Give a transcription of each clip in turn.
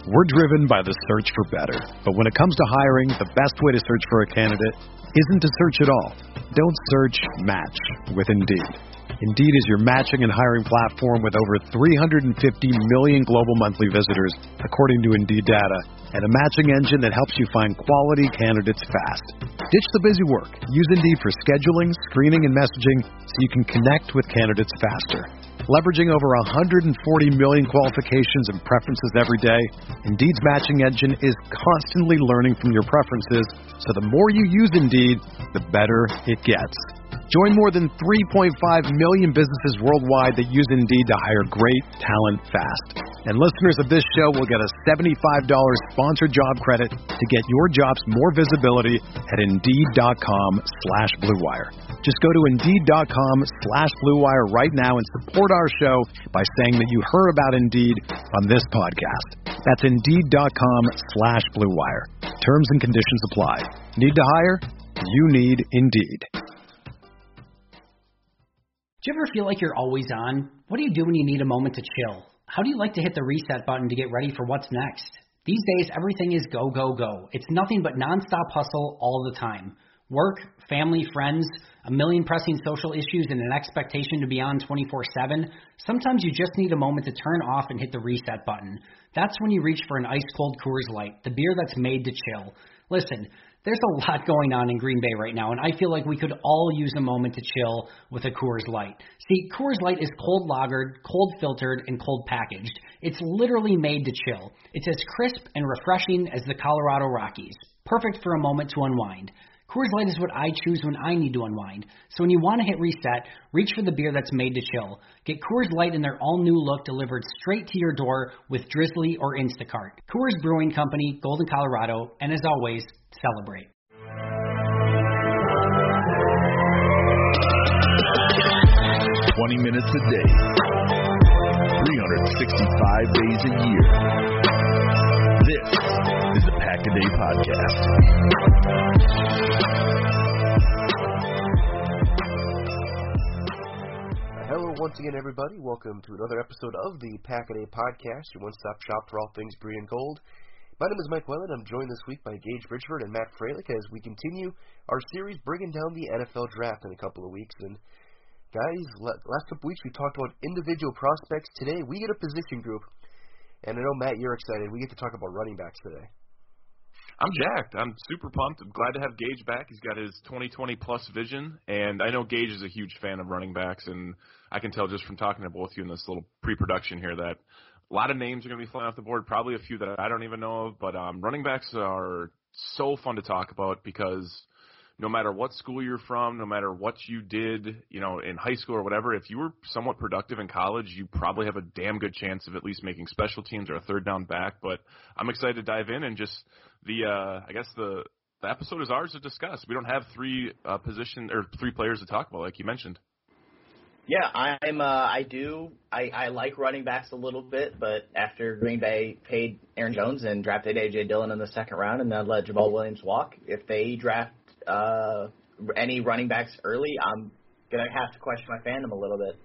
We're driven by the search for better. But when it comes to hiring, the best way to search for a candidate isn't to search at all. Don't search, match with Indeed. Indeed is your matching and hiring platform with over 350 million global monthly visitors, according to Indeed data, and a matching engine that helps you find quality candidates fast. Ditch the busy work. Use Indeed for scheduling, screening, and messaging so you can connect with candidates faster. Leveraging over 140 million qualifications and preferences every day, Indeed's matching engine is constantly learning from your preferences, so the more you use Indeed, the better it gets. Join more than 3.5 million businesses worldwide that use Indeed to hire great talent fast. And listeners of this show will get a $75 sponsored job credit to get your jobs more visibility at Indeed.com/Blue Wire. Just go to Indeed.com/Blue Wire right now and support our show by saying that you heard about Indeed on this podcast. That's Indeed.com/Blue Wire. Terms and conditions apply. Need to hire? You need Indeed. Do you ever feel like you're always on? What do you do when you need a moment to chill? How do you like to hit the reset button to get ready for what's next? These days, everything is go, go, go. It's nothing but nonstop hustle all the time. Work, family, friends, a million pressing social issues, and an expectation to be on 24/7. Sometimes you just need a moment to turn off and hit the reset button. That's when you reach for an ice-cold Coors Light, the beer that's made to chill. Listen, there's a lot going on in Green Bay right now, and I feel like we could all use a moment to chill with a Coors Light. See, Coors Light is cold lagered, cold filtered, and cold packaged. It's literally made to chill. It's as crisp and refreshing as the Colorado Rockies. Perfect for a moment to unwind. Coors Light is what I choose when I need to unwind. So when you want to hit reset, reach for the beer that's made to chill. Get Coors Light in their all-new look delivered straight to your door with Drizzly or Instacart. Coors Brewing Company, Golden, Colorado, and as always, celebrate. Minutes a day, 365 days a year. This is the Pack-A-Day Podcast. Hello once again, everybody. Welcome to another episode of the Pack-A-Day Podcast, your one-stop shop for all things Bree and Gold. My name is Mike Wellen. I'm joined this week by Gage Bridgeford and Matt Freilich as we continue our series bringing down the NFL draft in a couple of weeks. And guys, last couple weeks we talked about individual prospects. Today we get a position group, and I know, Matt, you're excited. We get to talk about running backs today. I'm jacked. I'm super pumped. I'm glad to have Gage back. He's got his 2020-plus vision, and I know Gage is a huge fan of running backs, and I can tell just from talking to both of you in this little pre-production here that a lot of names are going to be flying off the board, probably a few that I don't even know of, but running backs are so fun to talk about because no matter what school you're from, no matter what you did, in high school or whatever, if you were somewhat productive in college, you probably have a damn good chance of at least making special teams or a third down back. But I'm excited to dive in and just the episode is ours to discuss. We don't have three players to talk about, like you mentioned. Yeah, I like running backs a little bit, but after Green Bay paid Aaron Jones and drafted A.J. Dillon in the second round and then let Jamal Williams walk, if they draft any running backs early, I'm going to have to question my fandom a little bit.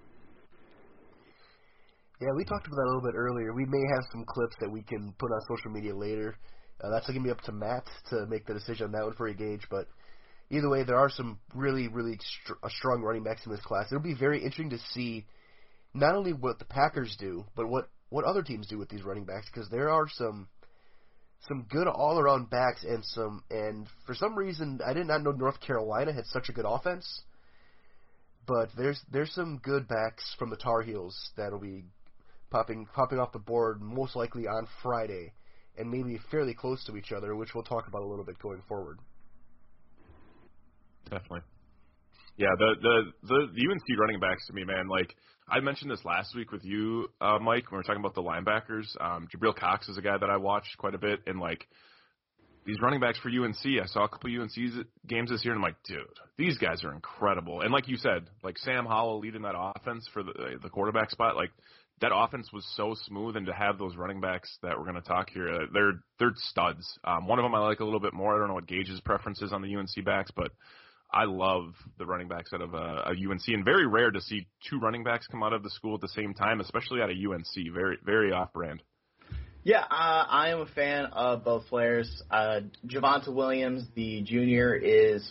Yeah, we talked about that a little bit earlier. We may have some clips that we can put on social media later. That's going to be up to Matt to make the decision on that one for you, Gage. But either way, there are some really, really strong running backs in this class. It'll be very interesting to see not only what the Packers do, but what other teams do with these running backs, because there are some good all-around backs and for some reason I did not know North Carolina had such a good offense, but there's some good backs from the Tar Heels that'll be popping off the board most likely on Friday, and maybe fairly close to each other, which we'll talk about a little bit going forward. Definitely. Yeah, the UNC running backs to me, man, like I mentioned this last week with you, Mike, when we were talking about the linebackers. Jabril Cox is a guy that I watched quite a bit, and like these running backs for UNC, I saw a couple UNC games this year, and I'm like, dude, these guys are incredible. And like you said, like Sam Howell leading that offense for the quarterback spot, like that offense was so smooth, and to have those running backs that we're going to talk here, they're studs. One of them I like a little bit more. I don't know what Gage's preference is on the UNC backs, but I love the running backs out of a UNC, and very rare to see two running backs come out of the school at the same time, especially out of UNC. Very, very off-brand. Yeah, I am a fan of both players. Javonte Williams, the junior, is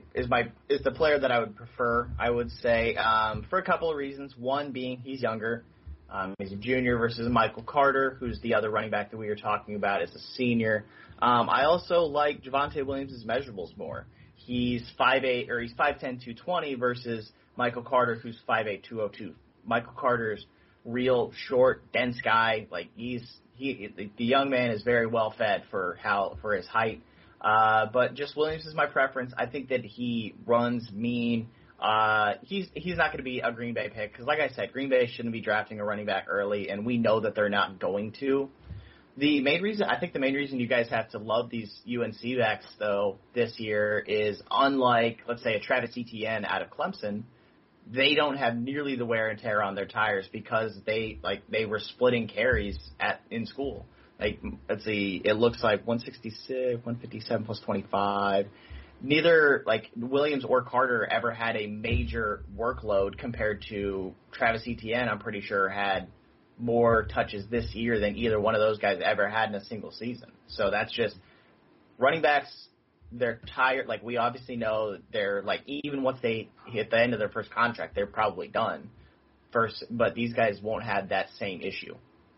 the player that I would prefer. I would say for a couple of reasons. One being he's younger. He's a junior versus Michael Carter, who's the other running back that we were talking about as a senior. I also like Javonte Williams' measurables more. He's 5'8", or he's 5'10", 220 versus Michael Carter, who's 5'8", 202. Michael Carter's real short, dense guy. Like the young man is very well fed for his height. But just Williams is my preference. I think that he runs mean. He's not going to be a Green Bay pick because, like I said, Green Bay shouldn't be drafting a running back early, and we know that they're not going to. The main reason you guys have to love these UNC backs though this year is, unlike, let's say, a Travis Etienne out of Clemson, they don't have nearly the wear and tear on their tires because they were splitting carries in school. Like, let's see, it looks like 166, 157 plus 25. Neither Williams or Carter ever had a major workload compared to Travis Etienne. I'm pretty sure had more touches this year than either one of those guys ever had in a single season. So that's just running backs. They're tired. Like, we obviously know they're even once they hit the end of their first contract, they're probably done. But these guys won't have that same issue.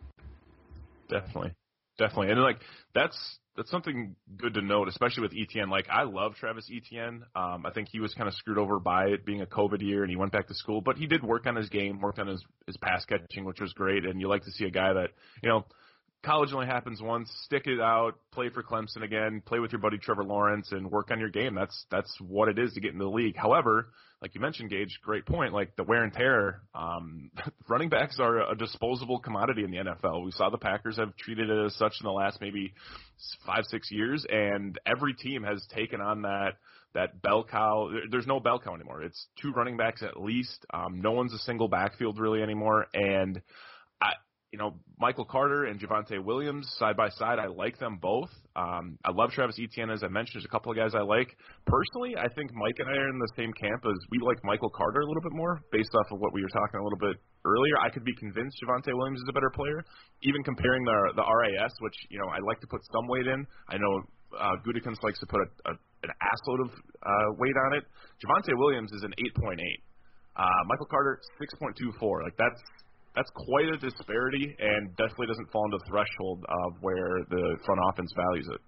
Definitely. And that's something good to note, especially with Etienne. Like, I love Travis Etienne. I think he was kind of screwed over by it being a COVID year, and he went back to school. But he did work on his game, worked on his pass catching, which was great. And you like to see a guy that, college only happens once. Stick it out, play for Clemson again, play with your buddy Trevor Lawrence, and work on your game. That's what it is to get into the league. However, like you mentioned, Gage, great point. Like, the wear and tear, running backs are a disposable commodity in the NFL. We saw the Packers have treated it as such in the last maybe 5-6 years, and every team has taken on that bell cow. There's no bell cow anymore. It's 2 running backs at least. No one's a single backfield really anymore, and Michael Carter and Javonte Williams side by side, I like them both. I love Travis Etienne, as I mentioned. There's a couple of guys I like. Personally, I think Mike and I are in the same camp as we like Michael Carter a little bit more based off of what we were talking a little bit earlier. I could be convinced Javonte Williams is a better player, even comparing the RAS, which, I like to put some weight in. I know Gutekunst likes to put an assload of weight on it. Javonte Williams is an 8.8. Michael Carter, 6.24. Like, that's quite a disparity, and definitely doesn't fall into the threshold of where the front offense values it.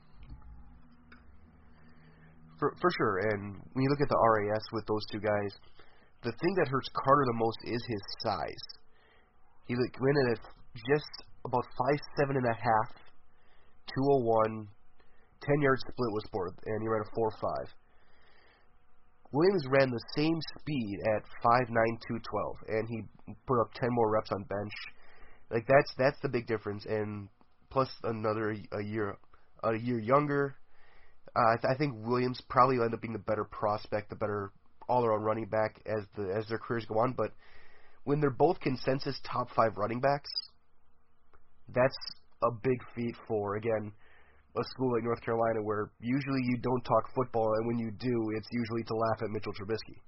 For sure, and when you look at the RAS with those two guys, the thing that hurts Carter the most is his size. He went in at just about 5'7.5", 201, 10-yard split was sport, and he ran a 4.5. Williams ran the same speed at 5'9", 212, and he put up 10 more reps on bench. Like, that's the big difference, and plus another a year younger. I think Williams probably will end up being the better prospect, the better all-around running back as their careers go on. But when they're both consensus top 5 running backs, that's a big feat for, again, a school like North Carolina where usually you don't talk football, and when you do, it's usually to laugh at Mitchell Trubisky.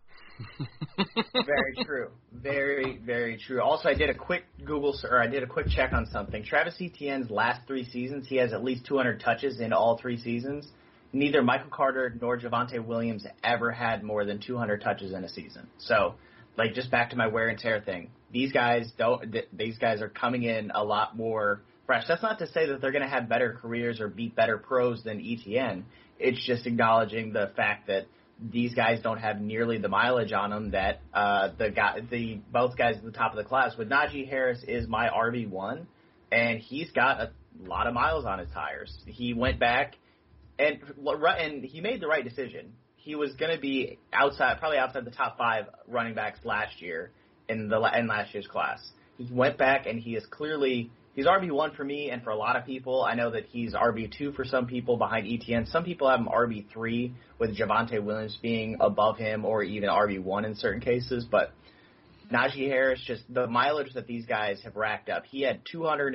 Very true. Very, very true. Also, I did a quick check on something. Travis Etienne's last 3 seasons, he has at least 200 touches in all 3 seasons. Neither Michael Carter nor Javonte Williams ever had more than 200 touches in a season. So, just back to my wear and tear thing. These guys are coming in a lot more fresh. That's not to say that they're going to have better careers or beat better pros than Etienne. It's just acknowledging the fact that these guys don't have nearly the mileage on them that both guys at the top of the class. With Najee Harris is my RB1, and he's got a lot of miles on his tires. He went back and he made the right decision. He was going to be probably outside the top 5 running backs last year in last year's class. He went back and he's RB1 for me and for a lot of people. I know that he's RB2 for some people behind Etienne. Some people have him RB3 with Javonte Williams being above him or even RB1 in certain cases. But Najee Harris, just the mileage that these guys have racked up. He had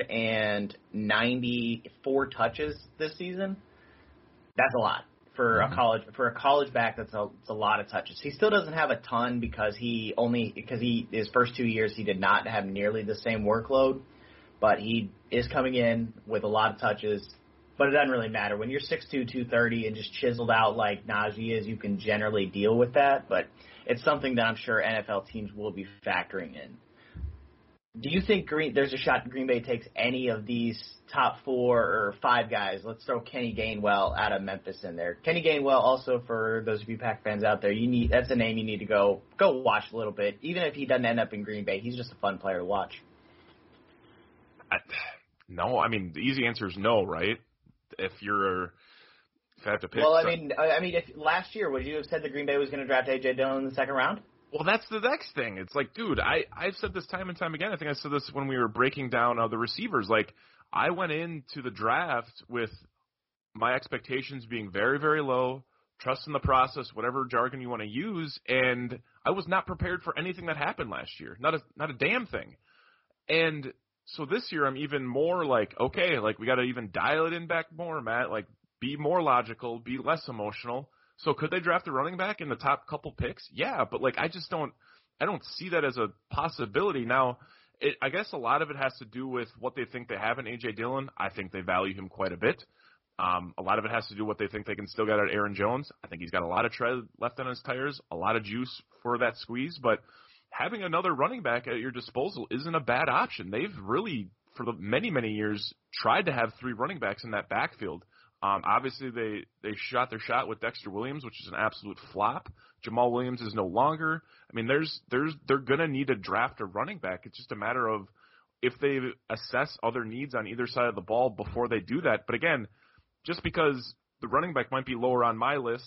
294 touches this season. That's a lot. For a college back, that's a lot of touches. He still doesn't have a ton because his first 2 years he did not have nearly the same workload. but he is coming in with a lot of touches. But it doesn't really matter. When you're 6'2", 230 and just chiseled out like Najee is, you can generally deal with that. But it's something that I'm sure NFL teams will be factoring in. Do you think there's a shot Green Bay takes any of these top 4 or 5 guys? Let's throw Kenny Gainwell out of Memphis in there. Kenny Gainwell, also for those of you Pack fans out there, that's a name you need to go watch a little bit. Even if he doesn't end up in Green Bay, he's just a fun player to watch. No, I mean the easy answer is no, right? If I have to pick. Well, I mean, if last year would you have said that Green Bay was going to draft A.J. Dillon in the second round? Well, that's the next thing. It's like, dude, I've said this time and time again. I think I said this when we were breaking down the receivers. Like, I went into the draft with my expectations being very, very low, trust in the process, whatever jargon you want to use, and I was not prepared for anything that happened last year. Not a damn thing. And so this year I'm even more like, okay, like we got to even dial it in back more, Matt. Like, be more logical, be less emotional. So could they draft a running back in the top couple picks? Yeah, but like I don't see that as a possibility. Now, I guess a lot of it has to do with what they think they have in A.J. Dillon. I think they value him quite a bit. A lot of it has to do with what they think they can still get out of Aaron Jones. I think he's got a lot of tread left on his tires, a lot of juice for that squeeze. But having another running back at your disposal isn't a bad option. They've really, for the many, many years, tried to have 3 running backs in that backfield. Obviously, they shot their shot with Dexter Williams, which is an absolute flop. Jamal Williams is no longer. I mean, they're gonna need to draft a running back. It's just a matter of if they assess other needs on either side of the ball before they do that. But again, just because the running back might be lower on my list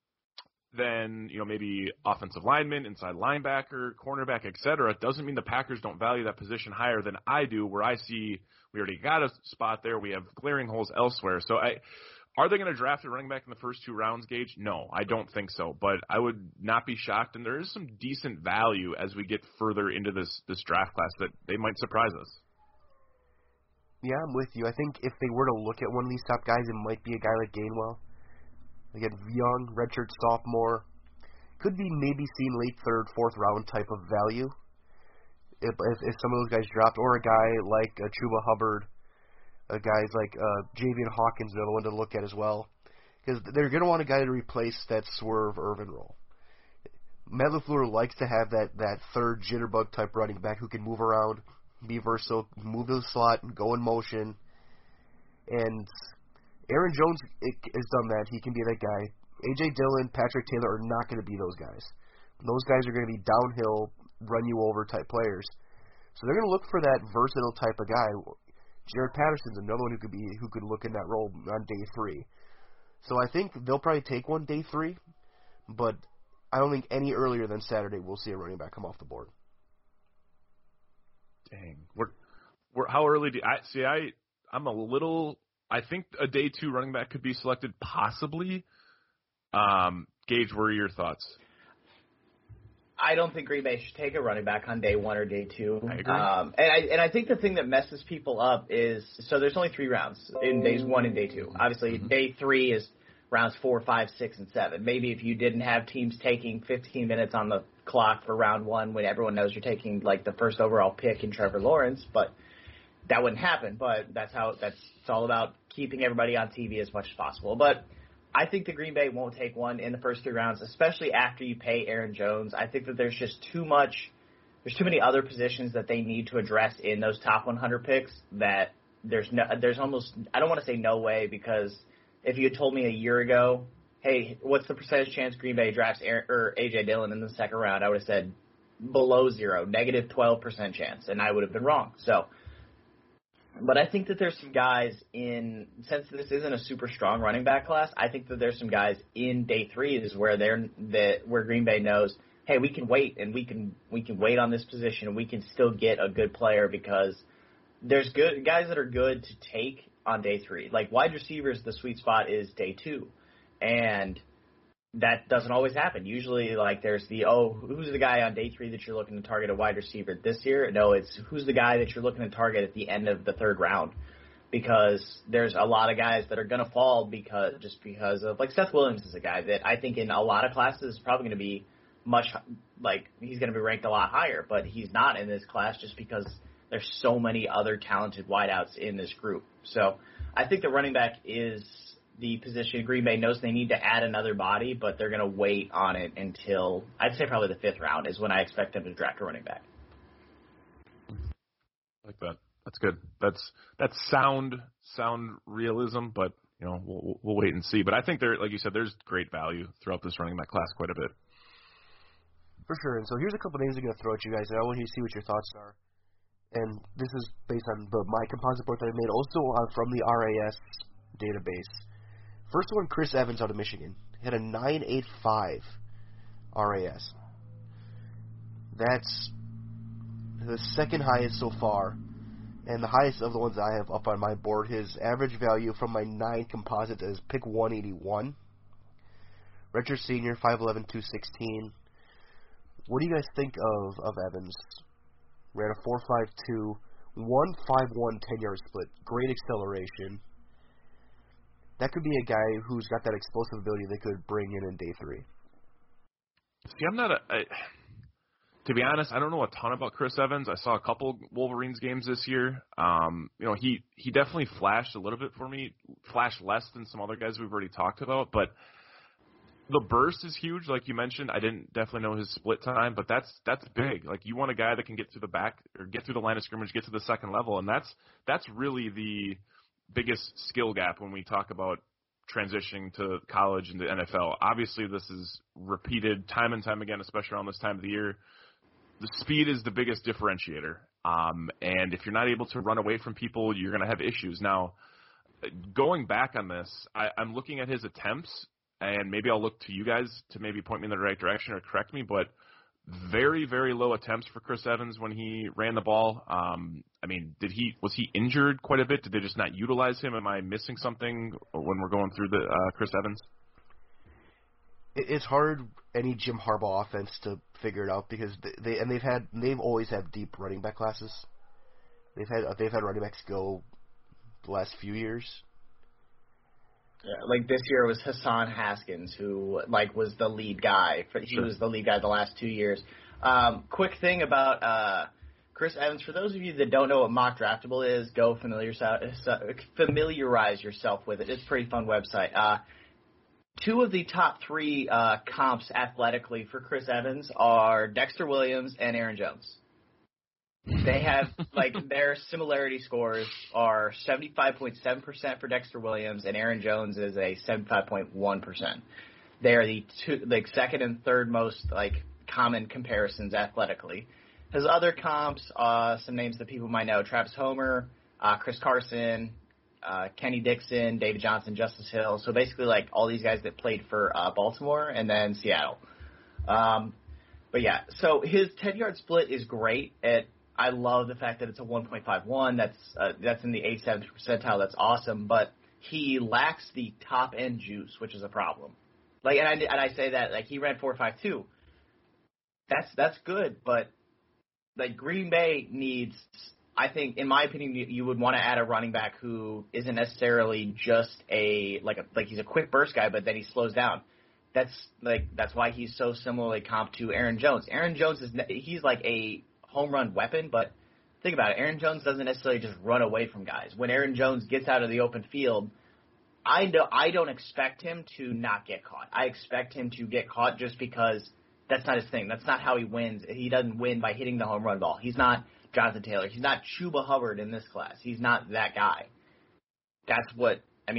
than maybe offensive lineman, inside linebacker, cornerback, etc., doesn't mean the Packers don't value that position higher than I do. Where I see we already got a spot there, we have glaring holes elsewhere. So are they going to draft a running back in the first 2 rounds, Gage? No, I don't think so. But I would not be shocked, and there is some decent value as we get further into this draft class that they might surprise us. Yeah, I'm with you. I think if they were to look at one of these top guys, it might be a guy like Gainwell. Again, young, redshirt sophomore. Could be maybe seen late 3rd, 4th round type of value if some of those guys dropped. Or a guy like Chuba Hubbard, guys like Javian Hawkins, another one to look at as well. Because they're going to want a guy to replace that Swerve Irvin role. Matt LaFleur likes to have that third jitterbug type running back who can move around, be versatile, move to the slot, go in motion. And Aaron Jones has done that. He can be that guy. A.J. Dillon, Patrick Taylor are not going to be those guys. Those guys are going to be downhill, run-you-over type players. So they're going to look for that versatile type of guy. Jared Patterson's another one who could look in that role on day 3. So I think they'll probably take one day 3, but I don't think any earlier than Saturday we'll see a running back come off the board. Dang, we're how early do I see? I'm a little. I think a day 2 running back could be selected, possibly. Gage, what are your thoughts? I don't think Green Bay should take a running back on day 1 or day 2. I agree. And I think the thing that messes people up is, so there's only 3 rounds in days 1 and day 2. Obviously, day 3 is rounds 4, 5, 6, and 7. Maybe if you didn't have teams taking 15 minutes on the clock for round 1 when everyone knows you're taking like the first overall pick in Trevor Lawrence, but that wouldn't happen. But it's all about keeping everybody on TV as much as possible. But I think the Green Bay won't take one in the first 3 rounds, especially after you pay Aaron Jones. I think that there's just too many other positions that they need to address in those top 100 picks that there's almost, I don't want to say no way, because if you had told me a year ago, hey, what's the percentage chance Green Bay drafts A.J. Dillon in the second round, I would have said below 0, negative 12% chance, and I would have been wrong. So, but I think that there's some guys since this isn't a super strong running back class, I think that there's some guys in day 3 is where where Green Bay knows, hey, we can wait, and we can wait on this position, and we can still get a good player, because there's good guys that are good to take on day 3. Like wide receivers, the sweet spot is day 2, and that doesn't always happen. Usually, like there's who's the guy on day 3 that you're looking to target a wide receiver this year? No, it's who's the guy that you're looking to target at the end of the 3rd round, because there's a lot of guys that are going to fall because of, like Seth Williams is a guy that I think in a lot of classes is probably going to be he's going to be ranked a lot higher, but he's not in this class just because there's so many other talented wideouts in this group. So I think the running back is the position Green Bay knows they need to add another body, but they're going to wait on it until, I'd say probably the 5th round is when I expect them to draft a running back. I like that. That's good. That's sound realism, but we'll wait and see. But I think like you said, there's great value throughout this running back class quite a bit. For sure. And so here's a couple names I'm going to throw at you guys, and I want you to see what your thoughts are. And this is based on my composite board that I made, also from the RAS database. First one, Chris Evans out of Michigan. He had a 9.85 RAS. That's the second highest so far, and the highest of the ones I have up on my board. His average value from my 9 composite is pick 181. Redshirt senior, 5'11", 216. What do you guys think of Evans? Ran a 4.52, 1.51 10-yard split. Great acceleration. That could be a guy who's got that explosive ability they could bring in day 3. See, I'm not to be honest, I don't know a ton about Chris Evans. I saw a couple Wolverines games this year. He definitely flashed a little bit for me, flashed less than some other guys we've already talked about, but the burst is huge, like you mentioned. I didn't definitely know his split time, but that's big. Like, you want a guy that can get through the back or get through the line of scrimmage, get to the second level, and that's really the biggest skill gap when we talk about transitioning to college and the NFL. Obviously, this is repeated time and time again, especially around this time of the year. The speed is the biggest differentiator, and if you're not able to run away from people, you're going to have issues. Now, going back on this, I'm looking at his attempts, and maybe I'll look to you guys to maybe point me in the right direction or correct me, but very, very low attempts for Chris Evans when he ran the ball. Was he injured quite a bit? Did they just not utilize him? Am I missing something when we're going through the Chris Evans? It's hard any Jim Harbaugh offense to figure it out because they've always had deep running back classes. They've had running backs go the last few years. Yeah, like this year it was Hassan Haskins who was the lead guy. He was the lead guy the last 2 years. Quick thing about Chris Evans, for those of you that don't know what Mock Draftable is, go familiarize yourself with it. It's a pretty fun website. 2 of the top 3 comps athletically for Chris Evans are Dexter Williams and Aaron Jones. They have, their similarity scores are 75.7% for Dexter Williams, and Aaron Jones is a 75.1%. They are the second and third most, common comparisons athletically. His other comps, some names that people might know, Travis Homer, Chris Carson, Kenny Dixon, David Johnson, Justice Hill. So basically, all these guys that played for Baltimore and then Seattle. But yeah, so his 10-yard split is great. I love the fact that it's a 1.51. That's in the 87th percentile. That's awesome. But he lacks the top end juice, which is a problem. And I say that he ran 4.52. That's good, but Green Bay needs. I think, in my opinion, you would want to add a running back who isn't necessarily just he's a quick burst guy, but then he slows down. That's why he's so similarly comped to Aaron Jones. Aaron Jones he's like a home run weapon, but think about it. Aaron Jones doesn't necessarily just run away from guys. When Aaron Jones gets out of the open field, I don't expect him to not get caught. I expect him to get caught just because that's not his thing. That's not how he wins. He doesn't win by hitting the home run ball. He's not Jonathan Taylor. He's not Chuba Hubbard in this class. He's not that guy. That's what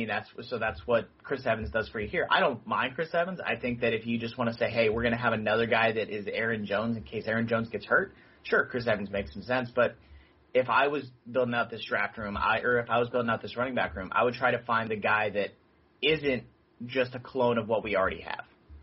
Chris Evans does for you here. I don't mind Chris Evans. I think that if you just want to say, hey, we're going to have another guy that is Aaron Jones in case Aaron Jones gets hurt, sure, Chris Evans makes some sense. But if I was building out this draft room, or if I was building out this running back room, I would try to find the guy that isn't just a clone of what we already have.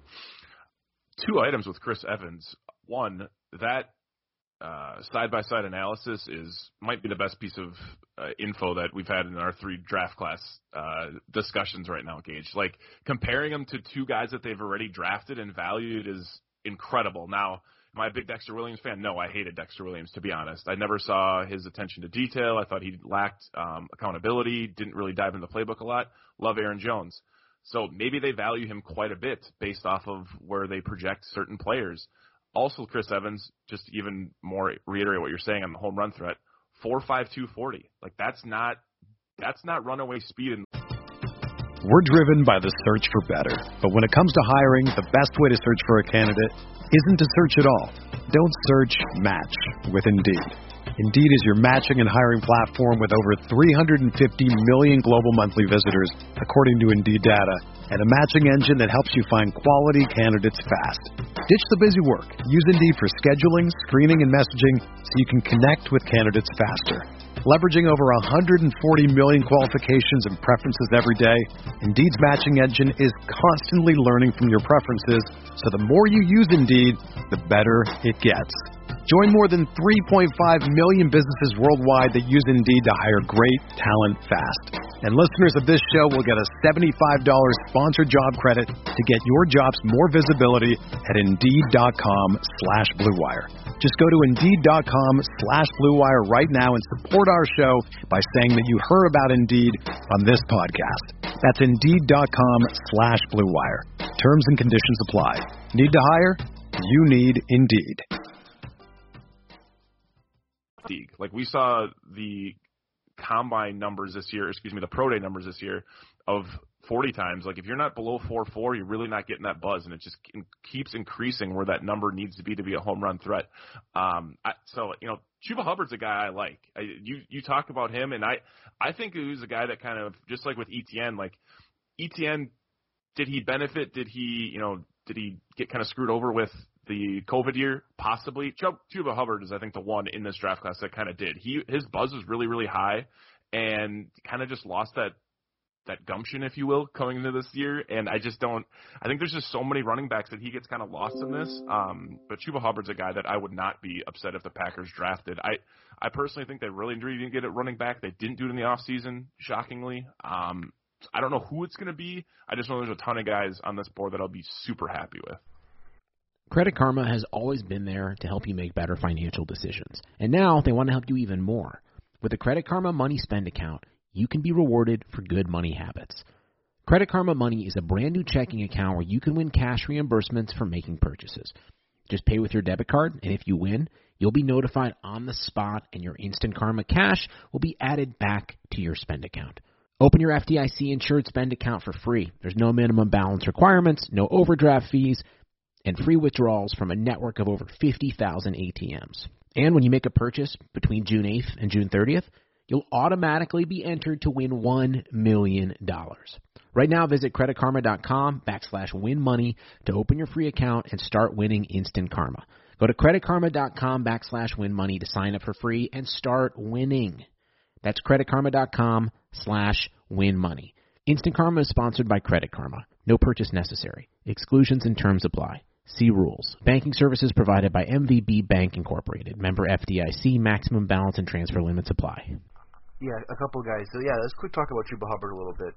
2 items with Chris Evans. One, that side-by-side analysis might be the best piece of info that we've had in our 3 draft class discussions right now, Gage. Comparing them to 2 guys that they've already drafted and valued is incredible. Now, am I a big Dexter Williams fan? No, I hated Dexter Williams, to be honest. I never saw his attention to detail. I thought he lacked accountability, didn't really dive into the playbook a lot. Love Aaron Jones. So maybe they value him quite a bit based off of where they project certain players. Also, Chris Evans, just even more reiterate what you're saying on the home run threat, 4.5 240. Like that's not runaway speed. And We're driven by the search for better. But when it comes to hiring, the best way to search for a candidate isn't to search at all. Don't search, match with Indeed. Indeed is your matching and hiring platform with over 350 million global monthly visitors, according to Indeed data, and a matching engine that helps you find quality candidates fast. Ditch the busy work. Use Indeed for scheduling, screening, and messaging so you can connect with candidates faster. Leveraging over 140 million qualifications and preferences every day, Indeed's matching engine is constantly learning from your preferences, so the more you use Indeed, the better it gets. Join more than 3.5 million businesses worldwide that use Indeed to hire great talent fast. And listeners of this show will get a $75 sponsored job credit to get your jobs more visibility at Indeed.com/Blue Wire. Just go to Indeed.com/Blue Wire right now and support our show by saying that you heard about Indeed on this podcast. That's Indeed.com/Blue Wire. Terms and conditions apply. Need to hire? You need Indeed. Like we saw the combine numbers this year, the pro day numbers this year of 40 times. Like if you're not below 4.4, you're really not getting that buzz, and it just keeps increasing where that number needs to be a home run threat. Chuba Hubbard's a guy I like. You talk about him, and I think he was a guy that kind of, just like with Etienne, did he benefit? Did he get kind of screwed over with the COVID year? Possibly. Chuba Hubbard is, I think, the one in this draft class that kind of did. His buzz was really, really high, and kind of just lost that gumption, if you will, coming into this year. And I think there's just so many running backs that he gets kind of lost in this. But Chuba Hubbard's a guy that I would not be upset if the Packers drafted. I personally think they really didn't get it running back. They didn't do it in the offseason, shockingly. I don't know who it's going to be. I just know there's a ton of guys on this board that I'll be super happy with. Credit Karma has always been there to help you make better financial decisions. And now they want to help you even more. With the Credit Karma Money Spend account, you can be rewarded for good money habits. Credit Karma Money is a brand new checking account where you can win cash reimbursements for making purchases. Just pay with your debit card, and if you win, you'll be notified on the spot, and your Instant Karma cash will be added back to your spend account. Open your FDIC-insured spend account for free. There's no minimum balance requirements, no overdraft fees, and free withdrawals from a network of over 50,000 ATMs. And when you make a purchase between June 8th and June 30th, you'll automatically be entered to win $1 million. Right now, visit creditkarma.com/winmoney to open your free account and start winning instant karma. Go to creditkarma.com/winmoney to sign up for free and start winning. That's creditkarma.com/winmoney. Instant Karma is sponsored by Credit Karma. No purchase necessary. Exclusions and terms apply. See rules. Banking services provided by MVB Bank Incorporated. Member FDIC. Maximum balance and transfer limits apply. Yeah, a couple of guys. So, let's quick talk about Chuba Hubbard a little bit.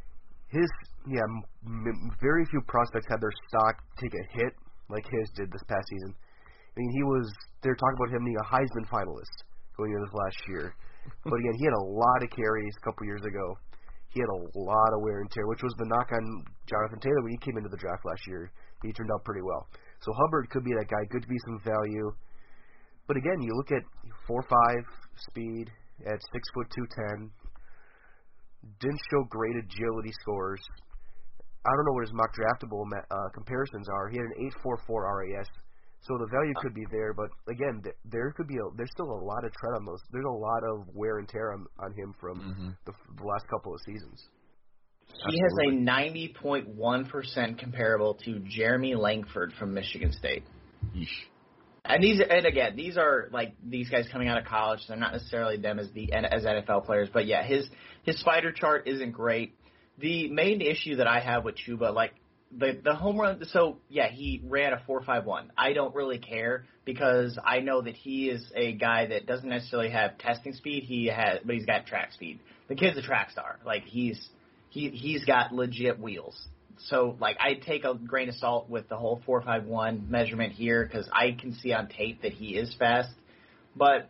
Very few prospects had their stock take a hit like his did this past season. I mean, they're talking about him being a Heisman finalist going into this last year. But again, he had a lot of carries a couple years ago. He had a lot of wear and tear, which was the knock on Jonathan Taylor when he came into the draft last year. He turned out pretty well. So Hubbard could be that guy, could be some value. But again, you look at 4.5 speed at 6', 210. Didn't show great agility scores. I don't know what his mock draftable comparisons are. He had an 8.44 RAS. So the value could be there, but again, there's still a lot of tread on those. There's a lot of wear and tear on him from the last couple of seasons. He has a 90.1% comparable to Jeremy Langford from Michigan State. Yeesh. And these are like these guys coming out of college. They're not necessarily them as NFL players, but yeah, his spider chart isn't great. The main issue that I have with Chuba, like the home run, so yeah, he ran a 4.51. I don't really care because I know that he is a guy that doesn't necessarily have testing speed. But he's got track speed. The kid's a track star. Like he's got legit wheels. So, like, I take a grain of salt with the whole 4.51 measurement here because I can see on tape that he is fast. But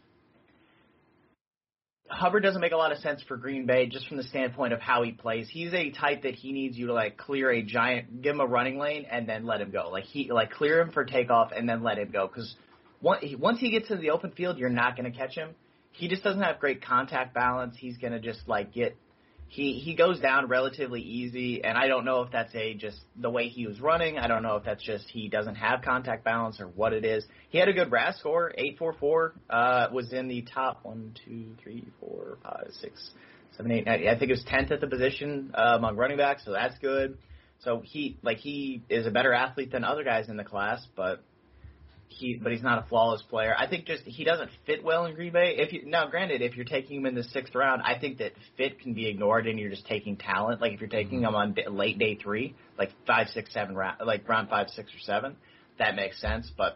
Hubbard doesn't make a lot of sense for Green Bay just from the standpoint of how he plays. He's a type that he needs you to, like, clear a giant, give him a running lane, and then let him go. Like, clear him for takeoff and then let him go because once he gets to the open field, you're not going to catch him. he just doesn't have great contact balance. He's going to just he goes down relatively easy, and I don't know if that's just the way he was running. I don't know if that's just he doesn't have contact balance or what it is. He had a good RAS score, 844, was in the top 1, 2, 3, 4, 5, 6, 7, 8, 9. I think it was 10th at the position among running backs, so that's good. So he is a better athlete than other guys in the class, but he's not a flawless player. I think just he doesn't fit well in Green Bay. Granted, if you're taking him in the 6th round, I think that fit can be ignored and you're just taking talent. Like if you're taking him on late day 3, like 5, 6, 7 round, like round 5, 6, or 7, that makes sense. But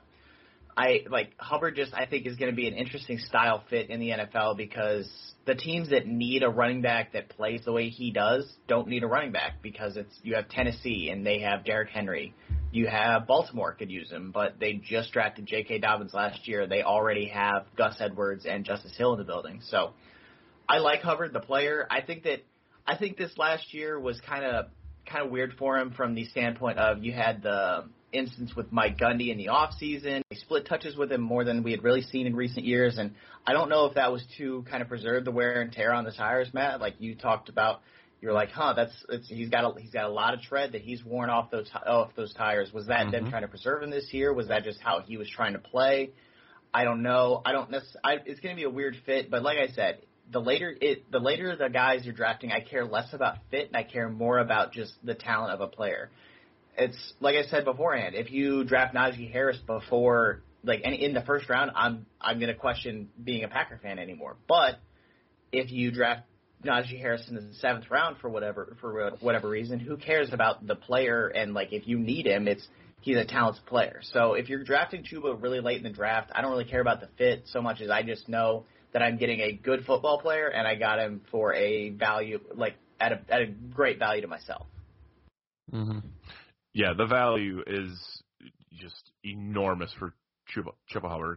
Hubbard I think is going to be an interesting style fit in the NFL because the teams that need a running back that plays the way he does don't need a running back because you have Tennessee and they have Derrick Henry. You have Baltimore could use him, but they just drafted J.K. Dobbins last year. They already have Gus Edwards and Justice Hill in the building. So I like Hubbard, the player. I think this last year was kind of weird for him from the standpoint of you had the instance with Mike Gundy in the offseason. They split touches with him more than we had really seen in recent years, and I don't know if that was to kind of preserve the wear and tear on the tires, Matt, like you talked about. You're like, he's got a lot of tread that he's worn off those tires. Was that them trying to preserve him this year? Was that just how he was trying to play? I don't know. It's going to be a weird fit, but like I said, the later the guys you're drafting, I care less about fit and I care more about just the talent of a player. It's like I said beforehand. If you draft Najee Harris before, in the 1st round, I'm going to question being a Packer fan anymore. But if you draft Najee Harris in the 7th round for whatever reason, who cares about the player? And if you need him, he's a talented player. So if you're drafting Chuba really late in the draft, I don't really care about the fit so much as I just know that I'm getting a good football player and I got him for a value at a great value to myself. Mm-hmm. Yeah, the value is just enormous for Chuba Hubbard.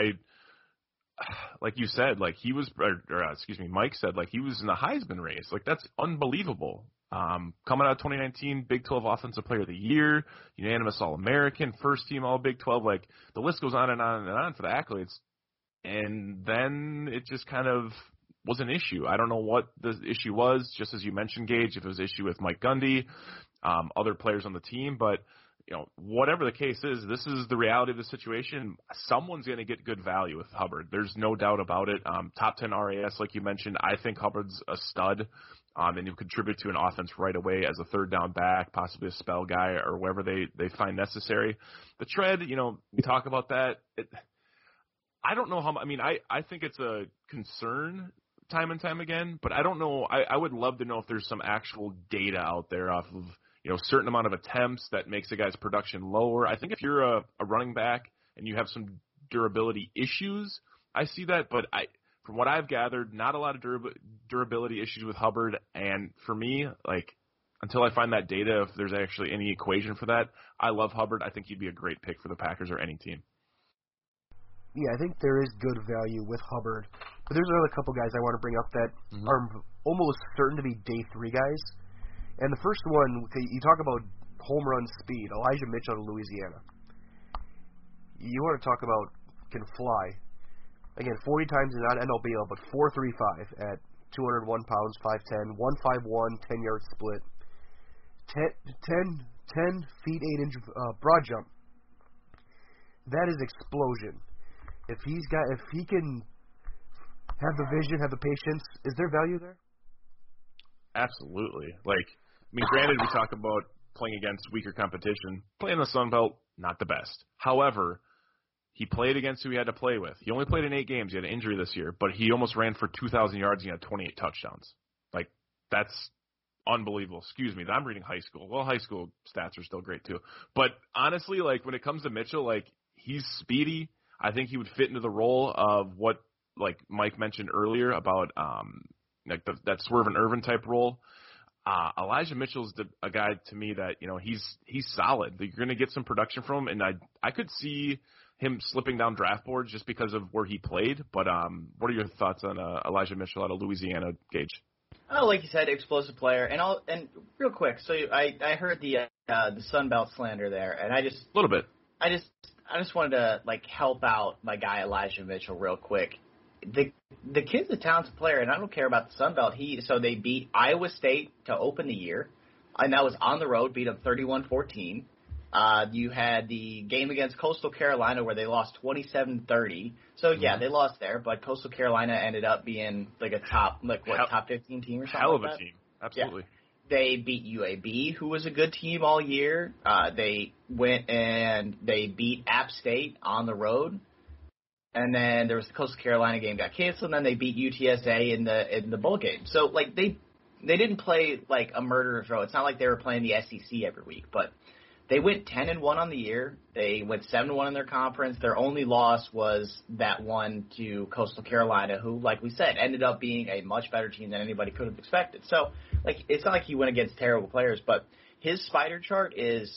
Like you said, he was, Mike said, he was in the Heisman race. That's unbelievable. Coming out of 2019, Big 12 Offensive Player of the Year, unanimous All-American, first team All Big 12. The list goes on and on and on for the accolades. And then it just kind of was an issue. I don't know what the issue was, just as you mentioned, Gage, if it was an issue with Mike Gundy, other players on the team, but whatever the case is, this is the reality of the situation. Someone's going to get good value with Hubbard. There's no doubt about it. Top 10 RAS, like you mentioned. I think Hubbard's a stud, and he'll contribute to an offense right away as a 3rd down back, possibly a spell guy or wherever they find necessary. The tread, we talk about that. I don't know how. I think it's a concern time and time again, but I don't know. I would love to know if there's some actual data out there off of certain amount of attempts that makes a guy's production lower. I think if you're a running back and you have some durability issues, I see that. But from what I've gathered, not a lot of durability issues with Hubbard. And for me, until I find that data, if there's actually any equation for that, I love Hubbard. I think he'd be a great pick for the Packers or any team. Yeah, I think there is good value with Hubbard. But there's another couple guys I want to bring up that are almost certain to be day 3 guys. And the first one, you talk about home run speed, Elijah Mitchell of Louisiana. You want to talk about can fly. Again, 40 times not NLBL, but 4.35 at 201 pounds, 5'10", 151, 10-yard split, 10 feet 8 inch broad jump. That is explosion. If he can have the vision, have the patience, is there value there? Absolutely. Granted, we talk about playing against weaker competition. Playing in the Sun Belt, not the best. However, he played against who he had to play with. He only played in 8 games. He had an injury this year, but he almost ran for 2,000 yards and he had 28 touchdowns. That's unbelievable. Excuse me, I'm reading high school. Well, high school stats are still great too. But honestly, when it comes to Mitchell, he's speedy. I think he would fit into the role of what, Mike mentioned earlier about that Swerve and Irvin type role. Elijah Mitchell's a guy to me that he's solid. You're going to get some production from him, and I could see him slipping down draft boards just because of where he played. But what are your thoughts on Elijah Mitchell out of Louisiana, Gage? Oh, like you said, explosive player, and real quick. So I heard the Sun Belt slander there, and a little bit. I just wanted to help out my guy Elijah Mitchell real quick. The the kid's a talented player, and I don't care about the Sun Belt. So they beat Iowa State to open the year, and that was on the road, beat them 31-14. You had the game against Coastal Carolina where they lost 27-30. So, yeah, they lost there, but Coastal Carolina ended up being like a top 15 team or something hell of like a that. team. Absolutely. Yeah. They beat UAB, who was a good team all year. They went and they beat App State on the road. And then there was the Coastal Carolina game got canceled, and then they beat UTSA in the bowl game. So, like, they didn't play, like, a murderer's row. It's not like they were playing the SEC every week, but they went 10-1 on the year. They went 7-1 in their conference. Their only loss was that one to Coastal Carolina, who, like we said, ended up being a much better team than anybody could have expected. So, like, it's not like he went against terrible players, but his spider chart is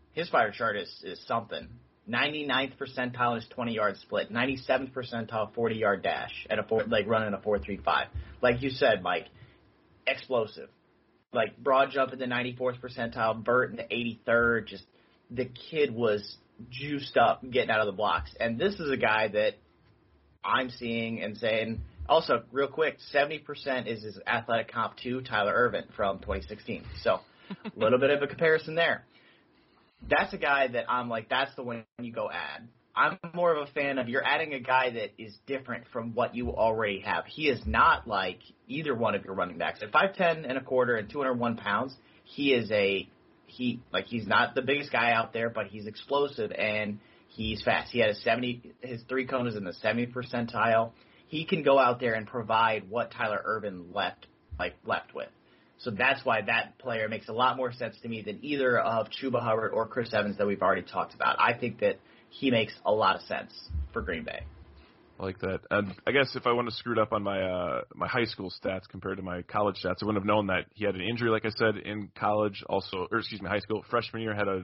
something. 99th percentile in his 20-yard split, 97th percentile 40-yard dash at running a 4.35. Like you said, Mike, explosive. Like broad jump at the 94th percentile, Burt in the 83rd. Just the kid was juiced up getting out of the blocks. And this is a guy that I'm seeing and saying, also, real quick, 70% is his athletic comp to Tyler Ervin from 2016. So a little bit of a comparison there. That's a guy that I'm like, that's the one you go add. I'm more of a fan of you're adding a guy that is different from what you already have. He is not like either one of your running backs. At 5'10" and a quarter and 201 pounds, he's not the biggest guy out there, but he's explosive and he's fast. He had his 3 cone is in the 70th percentile. He can go out there and provide what Tyler Ervin left with. So that's why that player makes a lot more sense to me than either of Chuba Hubbard or Chris Evans that we've already talked about. I think that he makes a lot of sense for Green Bay. I like that. And I guess if I wouldn't have screwed up on my my high school stats compared to my college stats, I wouldn't have known that he had an injury, like I said, in college. High school freshman year had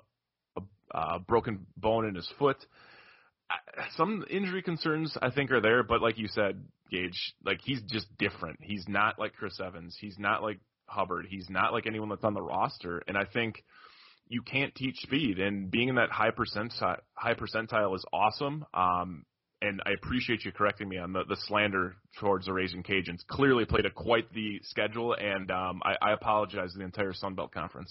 a broken bone in his foot. Some injury concerns I think are there, but like you said, Gage, like he's just different. He's not like Chris Evans. He's not like Hubbard. He's not like anyone that's on the roster. And I think you can't teach speed, and being in that high percentile is awesome. And I appreciate you correcting me on the slander towards the Raging Cajuns. Clearly played quite the schedule, and I apologize to the entire Sun Belt Conference.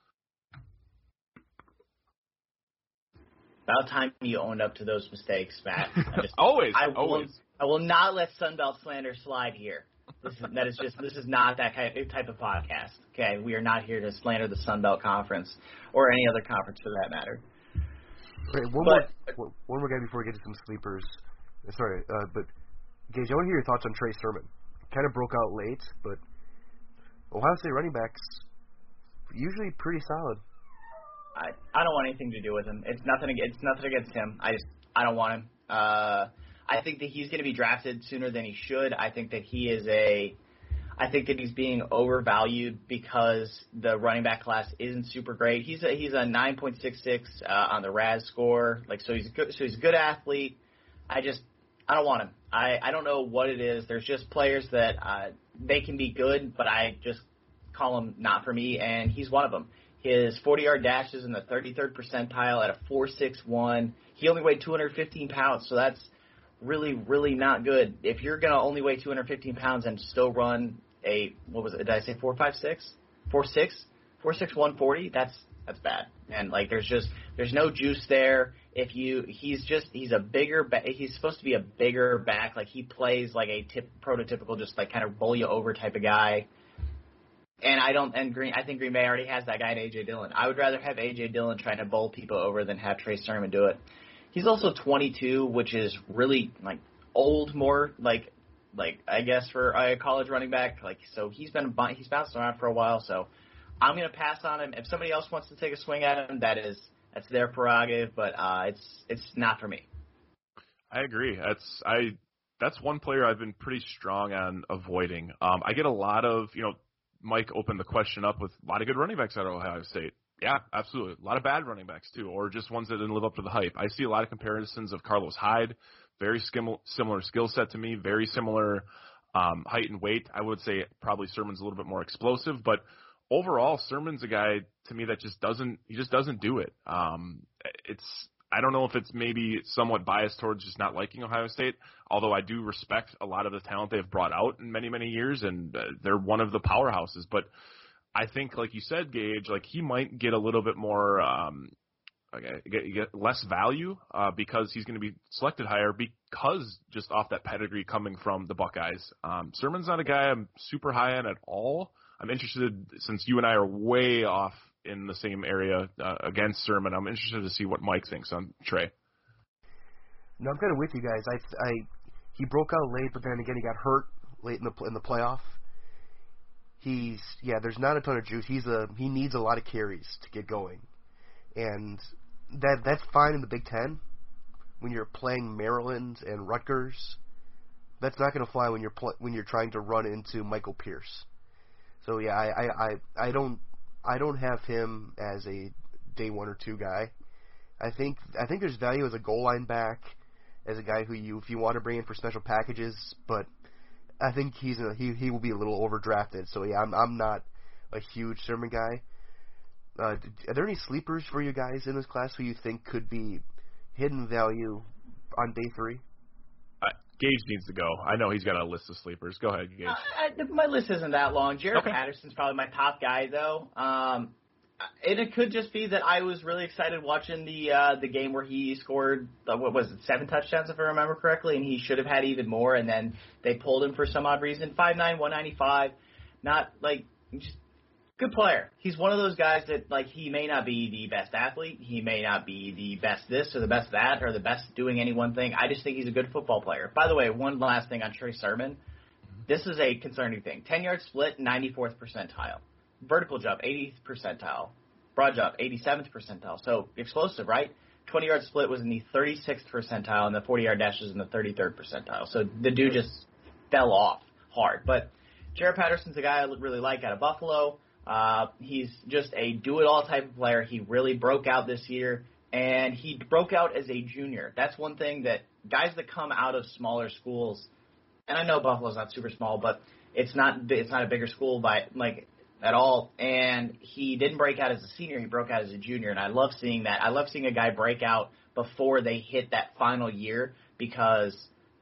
About time you owned up to those mistakes, Matt. Always. I will not let Sun Belt slander slide here. This is not that type of podcast. Okay, we are not here to slander the Sun Belt Conference or any other conference for that matter. Okay, one more guy before we get to some sleepers. Sorry, but Gage, I want to hear your thoughts on Trey Sermon. Kind of broke out late, but Ohio State running backs usually pretty solid. I don't want anything to do with him. It's nothing against him. I don't want him. I think that he's going to be drafted sooner than he should. I think that he's being overvalued because the running back class isn't super great. He's a 9.66 on the RAS score. So he's a good athlete. I don't want him. I don't know what it is. There's just players that they can be good, but I just call them not for me, and he's one of them. His 40-yard dash is in the 33rd percentile at a 4.61. He only weighed 215 pounds, so that's really, really not good. If you're going to only weigh 215 pounds and still run did I say 4.56? 4.6? 4.6, 140? That's bad. And there's no juice there. He's supposed to be a bigger back. Like he plays like a prototypical, just like kind of bowl you over type of guy. And I think Green Bay already has that guy in A.J. Dillon. I would rather have A.J. Dillon trying to bowl people over than have Trey Sermon do it. He's also 22, which is really old, more like I guess for a college running back. So he's bounced around for a while. So I'm going to pass on him. If somebody else wants to take a swing at him, that's their prerogative. But it's not for me. I agree. That's one player I've been pretty strong on avoiding. I get a lot of Mike opened the question up with a lot of good running backs at Ohio State. Yeah, absolutely. A lot of bad running backs, too, or just ones that didn't live up to the hype. I see a lot of comparisons of Carlos Hyde, very similar skill set to me, very similar height and weight. I would say probably Sermon's a little bit more explosive, but overall, Sermon's a guy to me that just doesn't do it. I don't know if it's maybe somewhat biased towards just not liking Ohio State, although I do respect a lot of the talent they've brought out in many, many years, and they're one of the powerhouses. But I think, like you said, Gage, like he might get a little bit more get less value because he's going to be selected higher because just off that pedigree coming from the Buckeyes. Sermon's not a guy I'm super high on at all. I'm interested, since you and I are way off in the same area against Sermon, I'm interested to see what Mike thinks on Trey. No, I'm kind of with you guys. He broke out late, but then again he got hurt late in the playoff. There's not a ton of juice. He needs a lot of carries to get going, and that's fine in the Big Ten when you're playing Maryland and Rutgers. That's not going to fly when you're trying to run into Michael Pierce. So yeah, I don't have him as a day 1 or 2 guy. I think there's value as a goal line back, as a guy who if you want to bring in for special packages, but I think he will be a little overdrafted. So yeah, I'm not a huge Sermon guy. Are there any sleepers for you guys in this class who you think could be hidden value on day 3? Gage needs to go. I know he's got a list of sleepers. Go ahead, Gage. My list isn't that long. Jared Patterson's probably my top guy, though. And it could just be that I was really excited watching the game where he scored, 7 touchdowns, if I remember correctly, and he should have had even more, and then they pulled him for some odd reason. 5'9", 195, not, just good player. He's one of those guys that, he may not be the best athlete. He may not be the best this or the best that or the best doing any one thing. I just think he's a good football player. By the way, one last thing on Trey Sermon. This is a concerning thing. 10-yard split, 94th percentile. Vertical jump, 80th percentile. Broad jump, 87th percentile. So explosive, right? 20-yard split was in the 36th percentile, and the 40-yard dash was in the 33rd percentile. So the dude just fell off hard. But Jared Patterson's a guy I really like out of Buffalo. He's just a do-it-all type of player. He really broke out this year, and he broke out as a junior. That's one thing that guys that come out of smaller schools, and I know Buffalo's not super small, but it's not a bigger school at all. And he didn't break out as a senior. He broke out as a junior, and I love seeing that. I love seeing a guy break out before they hit that final year, because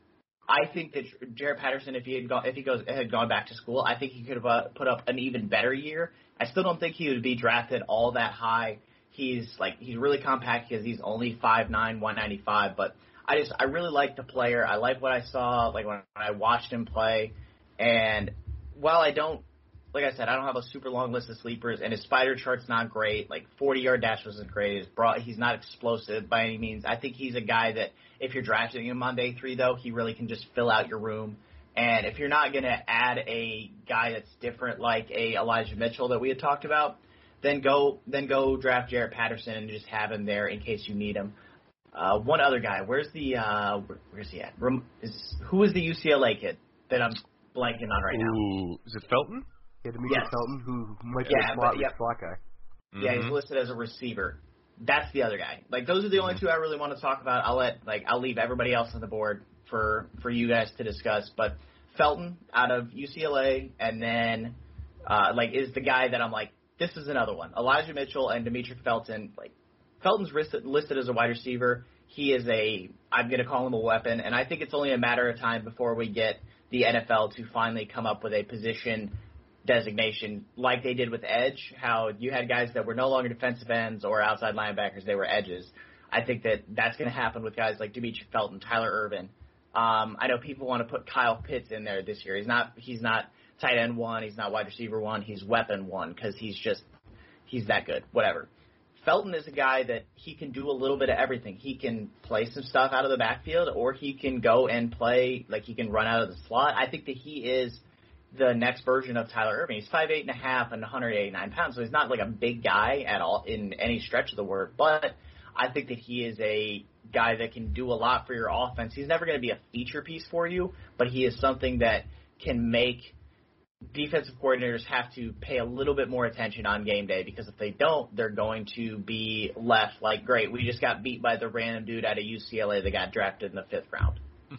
I think that Jared Patterson, if he had gone back to school, I think he could have put up an even better year. I still don't think he would be drafted all that high. He's really compact because he's only 5'9", 195. But I really like the player. I like what I saw, when I watched him play. And while I don't have a super long list of sleepers, and his spider chart's not great. 40-yard dash wasn't great. He's not explosive by any means. I think he's a guy that, if you're drafting him on day 3, though, he really can just fill out your room. And if you're not going to add a guy that's different, like a Elijah Mitchell that we had talked about, then go draft Jared Patterson and just have him there in case you need him. One other guy, where's he at? Who is the UCLA kid that I'm blanking on right now? Ooh, is it Felton? Yeah, Demetrius Felton, who might be a slot guy. Yeah, he's listed as a receiver. That's the other guy. Those are the only 2 I really want to talk about. I'll leave everybody else on the board for you guys to discuss. But Felton out of UCLA, and then is the guy that I'm this is another one. Elijah Mitchell and Demetrius Felton. Felton's listed as a wide receiver. He is I'm going to call him a weapon, and I think it's only a matter of time before we get the NFL to finally come up with a position designation like they did with edge, how you had guys that were no longer defensive ends or outside linebackers, they were edges. I think that's going to happen with guys like Demetrius Felton, Tyler Ervin. I know people want to put Kyle Pitts in there this year. He's not tight end 1, he's not wide receiver 1, he's weapon 1 because he's that good, whatever. Felton is a guy that he can do a little bit of everything. He can play some stuff out of the backfield, or he can go and play, he can run out of the slot. I think that he is the next version of Tyler Ervin. He's 5'8.5" and 189 pounds, so he's not a big guy at all in any stretch of the word. But I think that he is a guy that can do a lot for your offense. He's never going to be a feature piece for you, but he is something that can make defensive coordinators have to pay a little bit more attention on game day, because if they don't, they're going to be left great, we just got beat by the random dude out of UCLA that got drafted in the 5th round.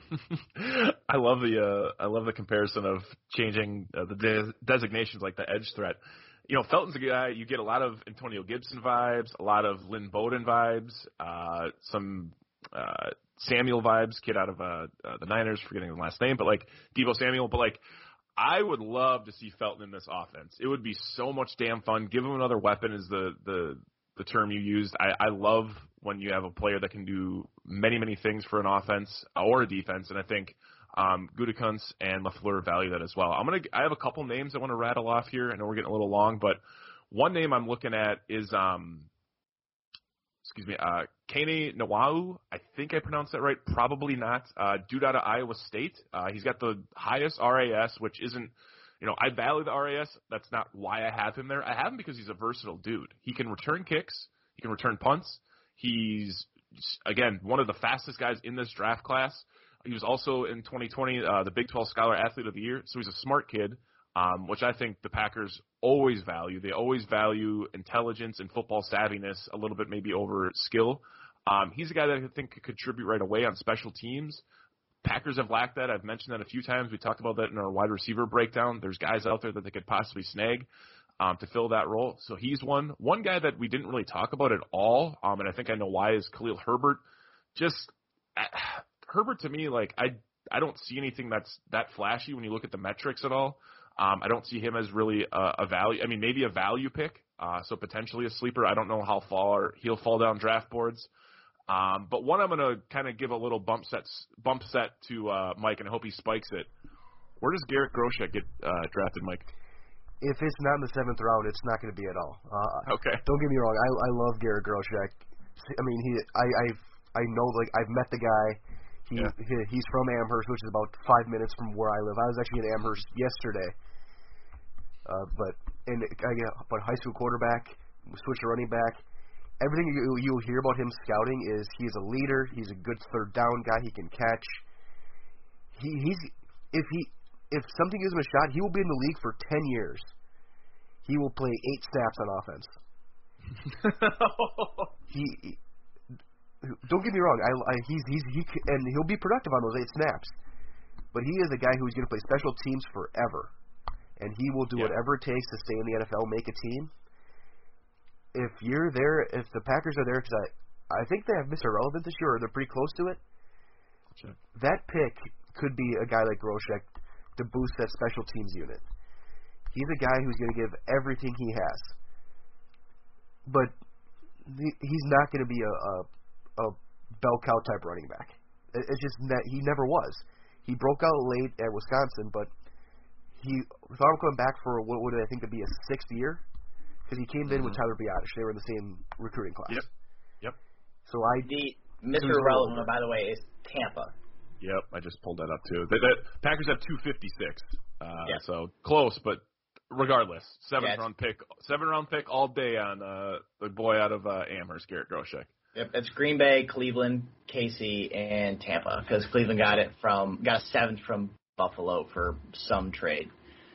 I love the comparison of changing the designations like the edge threat. Felton's a guy, you get a lot of Antonio Gibson vibes, a lot of Lynn Bowden vibes, some Samuel vibes, kid out of the Niners, forgetting the last name, but like Deebo Samuel. But like, I would love to see Felton in this offense. It would be so much damn fun. Give him another weapon is the term you used. I love when you have a player that can do many, many things for an offense or a defense, and I think Gutekunst and LaFleur value that as well. I have a couple names I want to rattle off here. I know we're getting a little long, but one name I'm looking at is Kane Nwau. I think I pronounced that right. Probably not. Dude out of Iowa State. He's got the highest RAS, which isn't, I value the RAS. That's not why I have him there. I have him because he's a versatile dude. He can return kicks. He can return punts. He's, again, one of the fastest guys in this draft class. He was also in 2020 the Big 12 Scholar Athlete of the Year. So he's a smart kid, which I think the Packers always value. They always value intelligence and football savviness a little bit maybe over skill. He's a guy that I think could contribute right away on special teams. Packers have lacked that. I've mentioned that a few times. We talked about that in our wide receiver breakdown. There's guys out there that they could possibly snag to fill that role. So he's one. One guy that we didn't really talk about at all, and I think I know why, is Khalil Herbert. Herbert to me, like I don't see anything that's that flashy when you look at the metrics at all. I don't see him as really a value. I mean, maybe a value pick, so potentially a sleeper. I don't know how far he'll fall down draft boards. But one I'm going to kind of give a little bump set to Mike, and I hope he spikes it. Where does Garrett Groshek get drafted, Mike? If it's not in the 7th round, it's not going to be at all. Okay. Don't get me wrong. I love Garrett Groshek. I mean, I know, like, I've met the guy. He's from Amherst, which is about 5 minutes from where I live. I was actually in Amherst yesterday. But high school quarterback, switch to running back. Everything you'll hear about him scouting is he's a leader. He's a good third down guy. He can catch. If something gives him a shot, he will be in the league for 10 years. He will play 8 snaps on offense. Don't get me wrong. And he'll be productive on those 8 snaps. But he is a guy who's going to play special teams forever, and he will do whatever it takes to stay in the NFL, make a team. If you're there, if the Packers are there, because I think they have Mr. Relevant this year, or they're pretty close to it. Sure. That pick could be a guy like Groshek to boost that special teams unit. He's a guy who's going to give everything he has, but he's not going to be a bell cow type running back. It's just that he never was. He broke out late at Wisconsin, but he thought of coming back for what would I think to be a 6th year, because he came in with Tyler Biadasz. They were in the same recruiting class. Yep. So Mr. Relevant, by the way, is Tampa. Yep, I just pulled that up too. The Packers have 256, so close, but regardless, 7th round pick all day on the boy out of Amherst, Garrett Groshek. Yep, it's Green Bay, Cleveland, KC, and Tampa, because Cleveland got a 7th from Buffalo for some trade.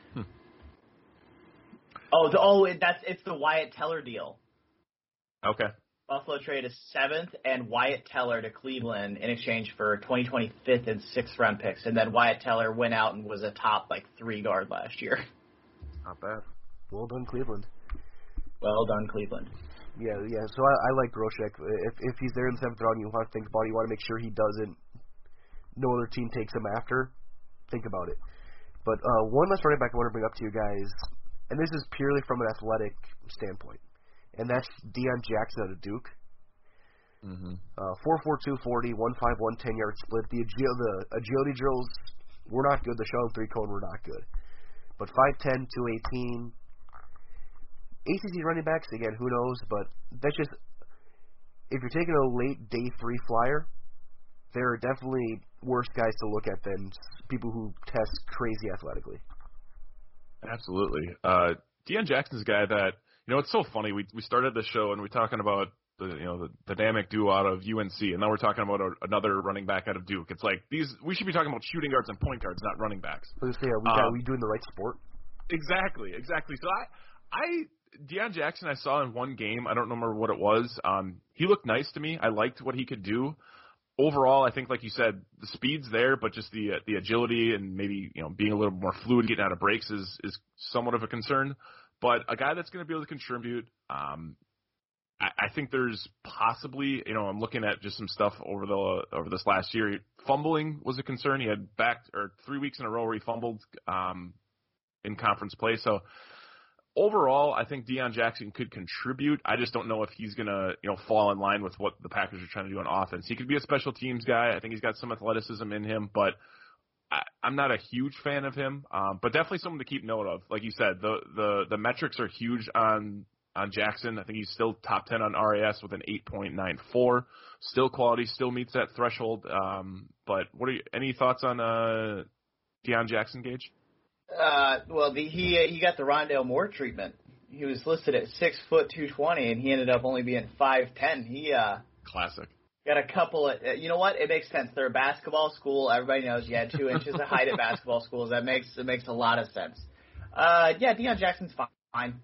It's the Wyatt Teller deal. Okay. Buffalo traded 7th and Wyatt Teller to Cleveland in exchange for 2020 5th and 6th round picks, and then Wyatt Teller went out and was a top 3 guard last year. Not bad. Well done, Cleveland. Well done, Cleveland. Yeah. So I like Groshek. If he's there in the 7th round, you want to think about it. You want to make sure he doesn't. No other team takes him after. Think about it. But one last running back I want to bring up to you guys, and this is purely from an athletic standpoint, and that's Deion Jackson out of Duke. 4.42 40, 1.51 10-yard split. The agility drills were not good. The shuttle 3-cone were not good. But 5'10", 218. ACC running backs, again, who knows? But that's just, if you're taking a late day 3 flyer, there are definitely worse guys to look at than people who test crazy athletically. Absolutely. Deion Jackson's a guy that, it's so funny. We started the show and we're talking about the dynamic duo out of UNC, and now we're talking about another running back out of Duke. It's like we should be talking about shooting guards and point guards, not running backs. Let's say, are we doing the right sport? Exactly. So Deion Jackson I saw in one game. I don't remember what it was. He looked nice to me. I liked what he could do. overall, I think, like you said, the speed's there, but just the agility and maybe being a little more fluid, getting out of breaks is somewhat of a concern. But a guy that's going to be able to contribute, I think there's possibly, I'm looking at just some stuff over this last year. Fumbling was a concern. He had 3 weeks in a row where he fumbled in conference play. So overall, I think Deion Jackson could contribute. I just don't know if he's going to, fall in line with what the Packers are trying to do on offense. He could be a special teams guy. I think he's got some athleticism in him, but I'm not a huge fan of him. But definitely someone to keep note of. Like you said, the metrics are huge on Jackson. I think he's still top 10 on RAS with an 8.94. Still quality, still meets that threshold. But any thoughts on Deion Jackson, Gage? Well, he got the Rondale Moore treatment. He was listed at 6 foot 220, and he ended up only being 5'10". He classic. Got a couple of. You know what? It makes sense. They're a basketball school. Everybody knows you had 2 inches of height at basketball schools. It makes a lot of sense. Yeah, Deion Jackson's fine.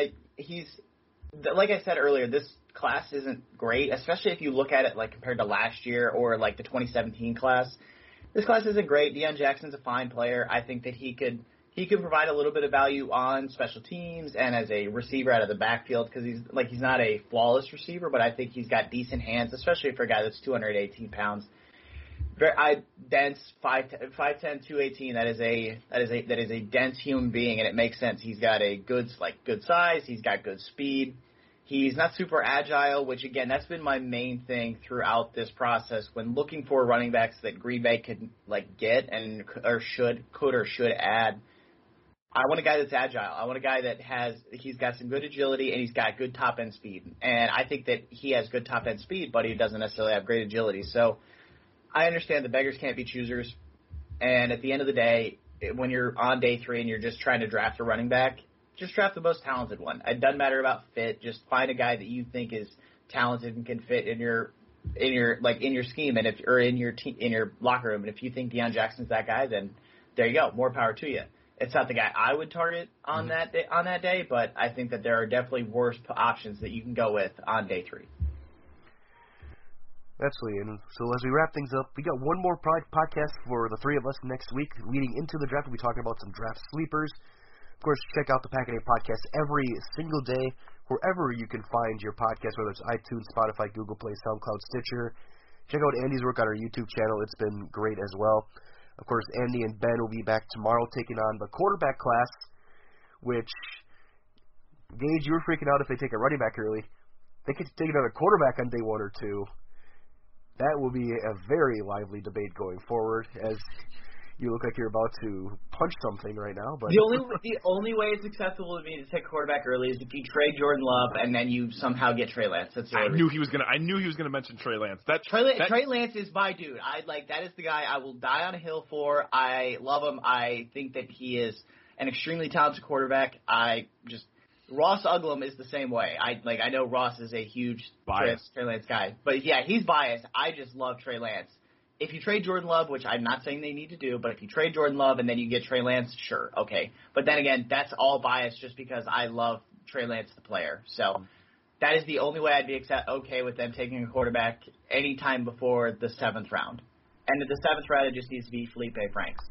Like I said earlier, this class isn't great, especially if you look at it like compared to last year or like the 2017 class. This class isn't great. Deion Jackson's a fine player. I think that he could provide a little bit of value on special teams and as a receiver out of the backfield because he's not a flawless receiver, but I think he's got decent hands, especially for a guy that's 218 pounds. Very dense, 5'10", 218. That is a dense human being, and it makes sense. He's got a good size. He's got good speed. He's not super agile, which again, that's been my main thing throughout this process when looking for running backs that Green Bay could get and could or should add. I want a guy that's agile. I want a guy that he's got some good agility and he's got good top end speed. And I think that he has good top end speed, but he doesn't necessarily have great agility. So I understand the beggars can't be choosers. And at the end of the day, when you're on day 3 and you're just trying to draft a running back, just draft the most talented one. It doesn't matter about fit. Just find a guy that you think is talented and can fit in your scheme and in your locker room. And if you think Deion Jackson's that guy, then there you go. More power to you. It's not the guy I would target on that day, but I think that there are definitely worse options that you can go with on day 3. Absolutely. And so as we wrap things up, we got one more podcast for the 3 of us next week. Leading into the draft, we'll be talking about some draft sleepers. Of course, check out the Pack-A-Day podcast every single day, wherever you can find your podcast, whether it's iTunes, Spotify, Google Play, SoundCloud, Stitcher. Check out Andy's work on our YouTube channel. It's been great as well. Of course, Andy and Ben will be back tomorrow taking on the quarterback class, which, Gage, you were freaking out if they take a running back early. They could take another quarterback on day 1 or 2. That will be a very lively debate going forward, as you look like you're about to punch something right now. But the only way it's acceptable to me to take a quarterback early is if you trade Jordan Love and then you somehow get Trey Lance. That's the I knew he was gonna mention Trey Lance. Trey Lance is my dude. That is the guy I will die on a hill for. I love him. I think that he is an extremely talented quarterback. Ross Uglum is the same way. I know Ross is a huge Trey Lance guy, but yeah, he's biased. I just love Trey Lance. If you trade Jordan Love, which I'm not saying they need to do, but if you trade Jordan Love and then you get Trey Lance, sure, okay. But then again, that's all biased just because I love Trey Lance, the player. So that is the only way I'd be okay with them taking a quarterback any time before the 7th round. And at the 7th round, it just needs to be Felipe Franks.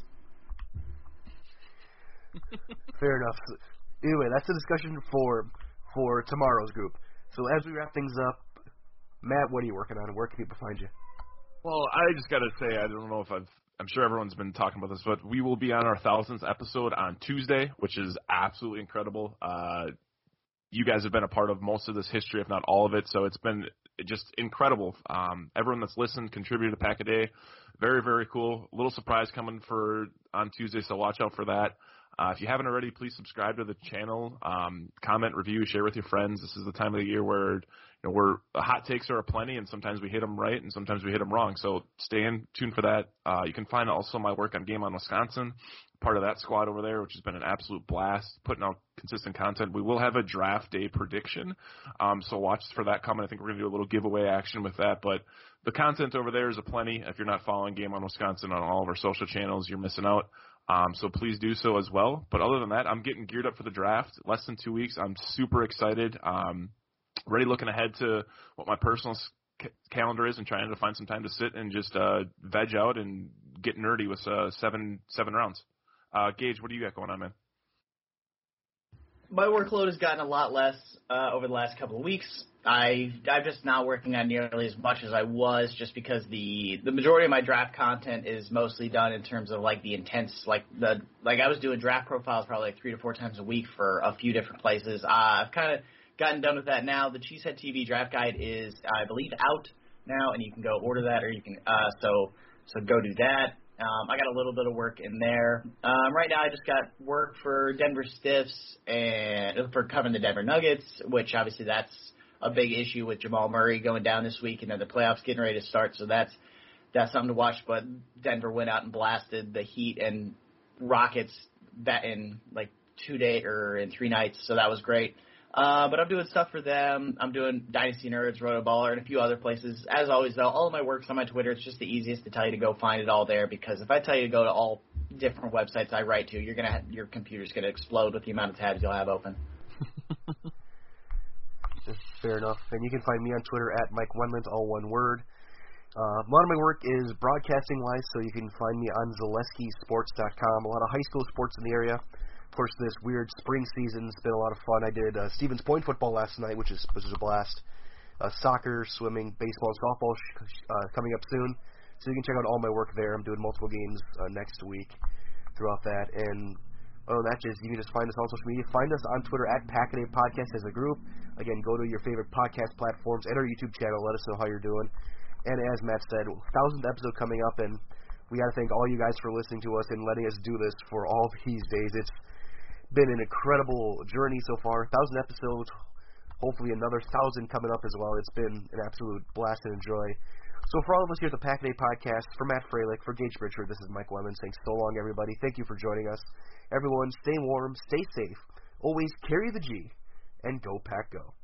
Fair enough. Anyway, that's a discussion for tomorrow's group. So as we wrap things up, Matt, what are you working on and where can people find you? Well, I just got to say, I don't know if I'm sure everyone's been talking about this, but we will be on our 1000th episode on Tuesday, which is absolutely incredible. You guys have been a part of most of this history, if not all of it, so it's been just incredible. Everyone that's listened, contributed to Pack-A-Day, very, very cool. A little surprise coming on Tuesday, so watch out for that. If you haven't already, please subscribe to the channel, comment, review, share with your friends. This is the time of the year where the hot takes are aplenty, and sometimes we hit them right, and sometimes we hit them wrong. So stay in tune for that. You can find also my work on Game On Wisconsin, part of that squad over there, which has been an absolute blast, putting out consistent content. We will have a draft day prediction, so watch for that coming. I think we're going to do a little giveaway action with that, but the content over there is aplenty. If you're not following Game On Wisconsin on all of our social channels, you're missing out. So please do so as well. But other than that, I'm getting geared up for the draft. Less than 2 weeks. I'm super excited. Ready looking ahead to what my personal calendar is and trying to find some time to sit and just veg out and get nerdy with seven rounds. Gage, what do you got going on, man? My workload has gotten a lot less over the last couple of weeks. I'm just not working on nearly as much as I was, just because the majority of my draft content is mostly done in terms of like the intense, I was doing draft profiles probably like 3 to 4 times a week for a few different places. I've kind of gotten done with that now. The Cheesehead TV draft guide is, I believe, out now, and you can go order that, or you can so go do that. I got a little bit of work in there. Right now I just got work for Denver Stiffs and for covering the Denver Nuggets, which obviously that's a big issue with Jamal Murray going down this week, and then the playoffs getting ready to start, so that's something to watch. But Denver went out and blasted the Heat and Rockets that in like 2 days or in 3 nights, so that was great. But I'm doing stuff for them. I'm doing Dynasty Nerds, Rotoballer, and a few other places. As always, though, all of my work's on my Twitter. It's just the easiest to tell you to go find it all there, because if I tell you to go to all different websites I write to, your computer's gonna explode with the amount of tabs you'll have open. Fair enough. And you can find me on Twitter at Mike Wendlands, all one word. A lot of my work is broadcasting-wise, so you can find me on ZaleskiSports.com. A lot of high school sports in the area. Of course, this weird spring season's been a lot of fun. I did Stevens Point football last night, which was a blast. Soccer, swimming, baseball, and softball coming up soon. So you can check out all my work there. I'm doing multiple games next week throughout that. And other than that, you can just find us on social media. Find us on Twitter at Packaday Podcast as a group. Again, go to your favorite podcast platforms and our YouTube channel. Let us know how you're doing. And as Matt said, 1,000th episode coming up, and we got to thank all you guys for listening to us and letting us do this for all these days. It's been an incredible journey so far. 1,000 episodes, hopefully another 1,000 coming up as well. It's been an absolute blast and enjoy. So for all of us here at the Packaday Podcast, for Matt Freilich, for Gage Richard, this is Mike Lemon saying so long, everybody. Thank you for joining us. Everyone, stay warm, stay safe, always carry the G, and go Pack Go.